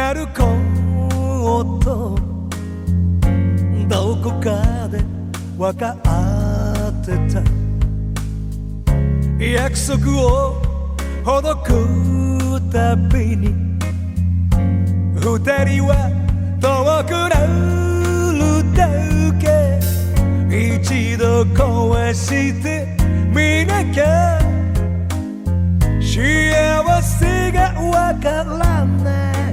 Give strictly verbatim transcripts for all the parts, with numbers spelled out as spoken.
なることどこかで分かってた。約束をほどくたびに二人は遠くなるだけ。一度壊してみなきゃ幸せがわからない。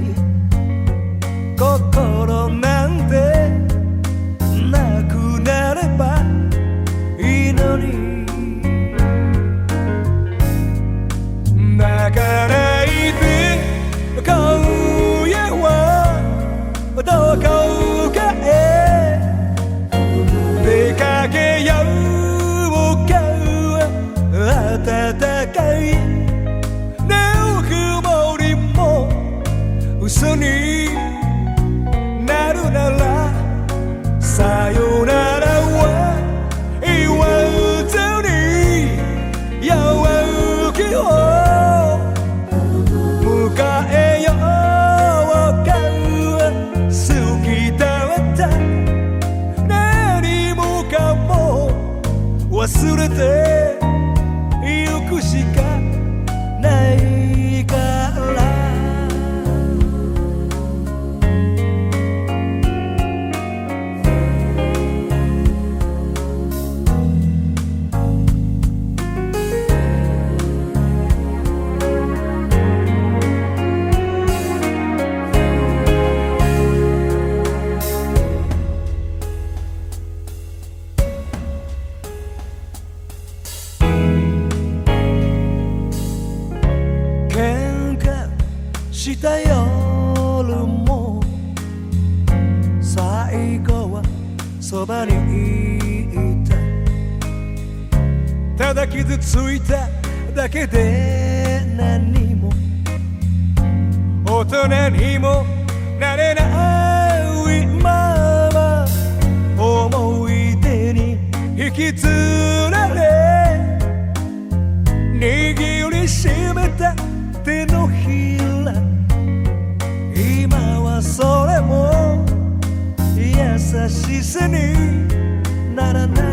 心なんてなくなればいいのに。泣かないで今夜はどこかへ出かけようか。暖かいぬくもりも嘘になるならさよならは言わずに陽気を迎えようか。好きだった何もかも忘れてゆくしかないから。した夜も最後はそばにいた。ただ傷ついただけで何も大人にもなれないまま思い出に引きずられ握りしめた手のひら。今はそれも優しさにならない。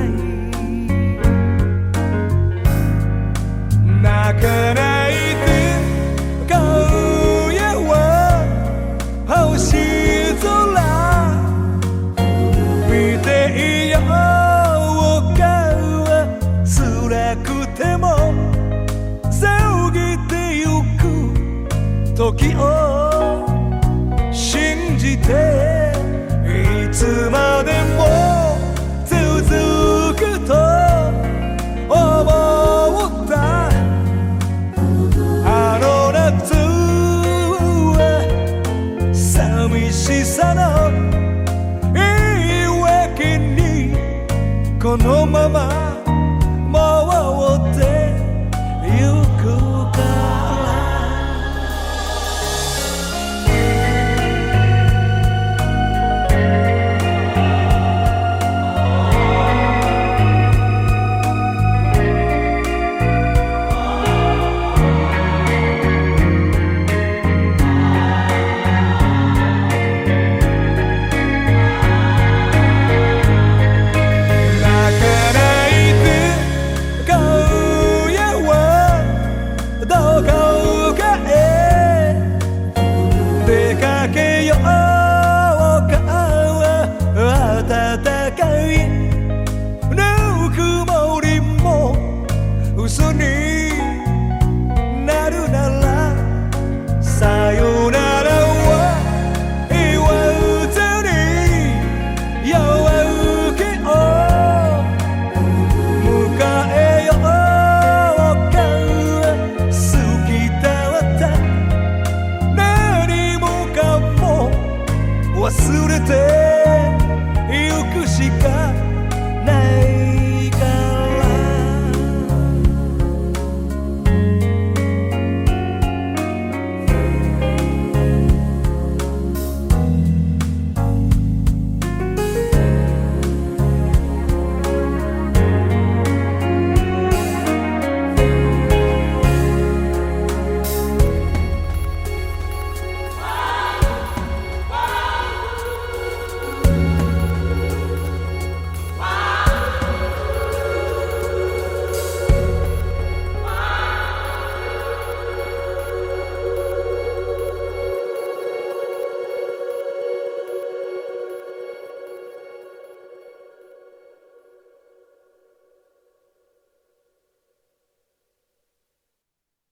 泣かないで今夜は星空見ていようか。辛くても過ぎてゆく時を信じていつまでも続くと思った。あの夏は寂しさの言い訳にこのまま回ってゆく。